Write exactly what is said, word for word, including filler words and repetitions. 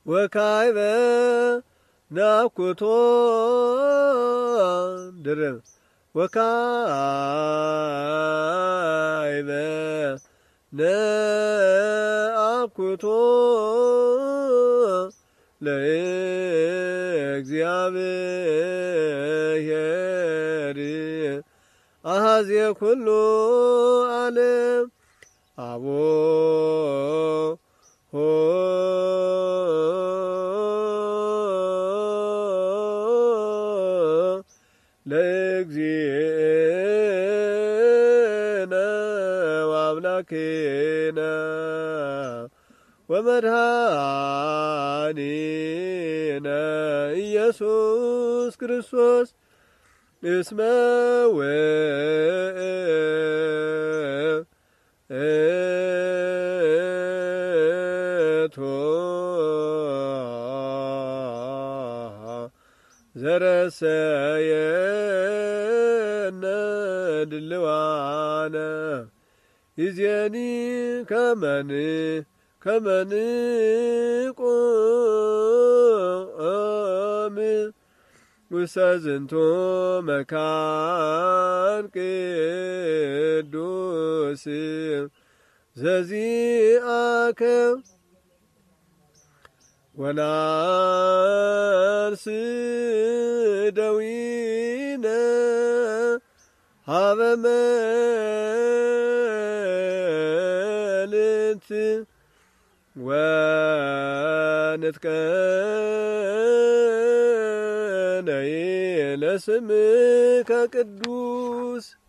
ወካይበ ናኩቶ ድርብ ወካይበ ናኩቶ ለእግዚአብሔር አሐዜ ኩሉ ዓለም አቦ ሆ ለእግዚእነ ወአምላክነ ወመድኃኒነ ኢየሱስ ክርስቶስ እስመ ውእቱ ዘረሰየነ ድልዋነ ይዜኒ ከመን ከመንቆም ውስተ ዝንቱ መካን ቅዱስ ዘዚአከ ወናንስ ደዊነ ሀበ መልእልት ወንትቀነይ ለስምከ ቅዱስ